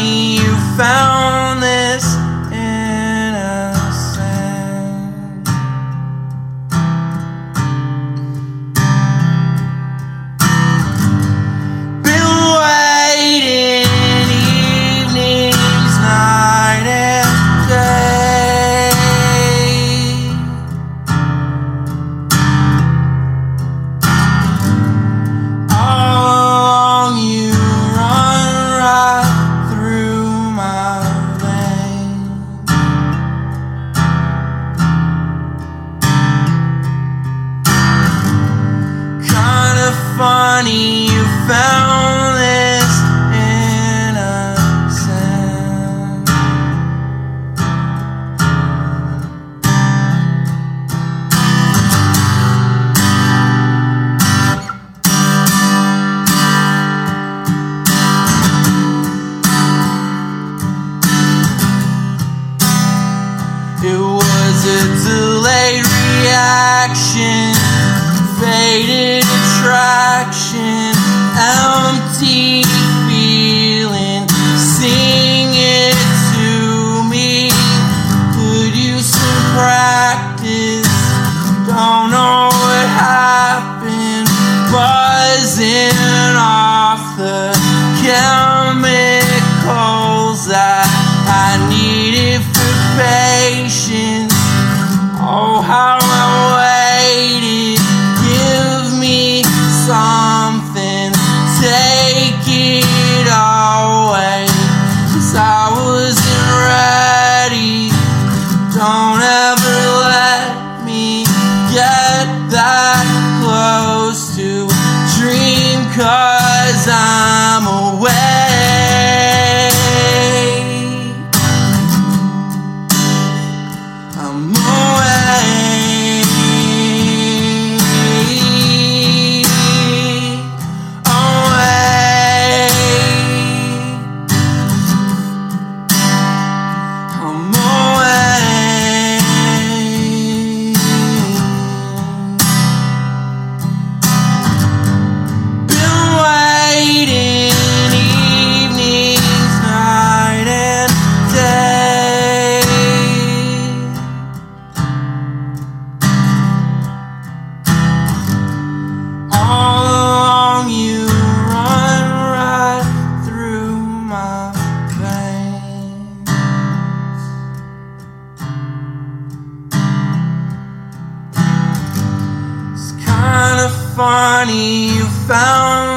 funny you found this innocent. Been waiting evenings, night and day. All along you run right through my veins. Kinda funny you found this innocent. It was a delayed reaction, faded attraction, empty feeling. Sing it to me. Could use some practice. Don't know what happened. Buzzing off the chemicals that I needed for patience. Oh, how I waited. Give me something, take it away, 'cause I wasn't ready. Don't ever let me get that close to a dream, 'cause I'm away. I'm away. Away. I'm away. Been waiting evenings, night and day. All along you run right through my veins. It's kinda funny you found